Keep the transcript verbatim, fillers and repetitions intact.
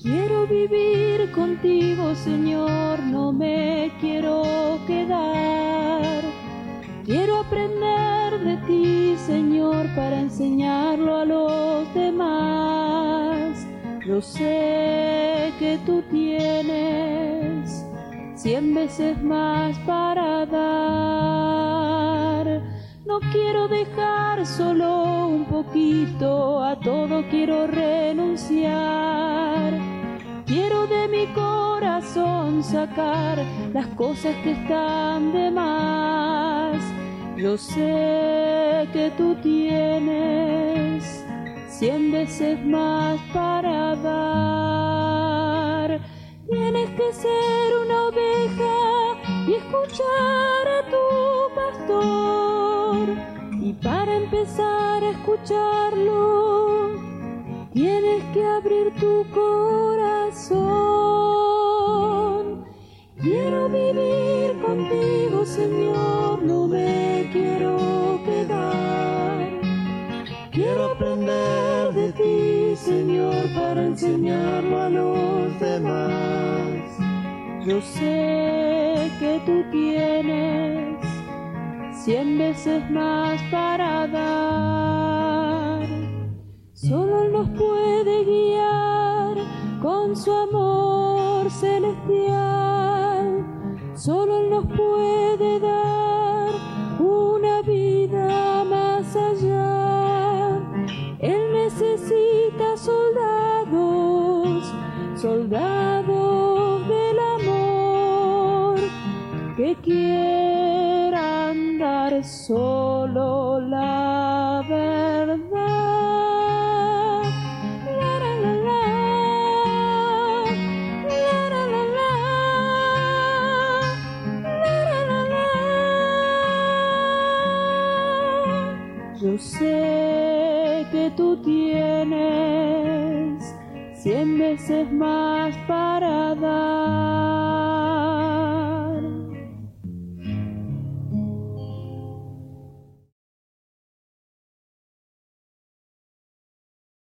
Quiero vivir contigo, Señor, no me quiero quedar. Quiero aprender de ti, Señor, para enseñarlo a los demás. Yo sé que tú tienes cien veces más para dar. No quiero dejar solo un poquito, a todo quiero renunciar. Quiero de mi corazón sacar las cosas que están de más. Yo sé que tú tienes cien veces más para dar. Tienes que ser una oveja y escuchar a tu pastor. Y para empezar a escucharlo, tienes que abrir tu corazón. Quiero vivir contigo, Señor, no me quiero quedar. Quiero aprender de ti, Señor, para enseñarlo a los demás. Yo sé que tú tienes cien veces más para dar. Solo Él nos puede guiar con su amor celestial. Solo Él nos puede dar una vida más allá. Él necesita soldados, soldados del amor, que quieran dar solo la verdad. La, la, la, la. La, la, la, la. La, la, la, la. Yo sé que tú tienes cien veces más para dar.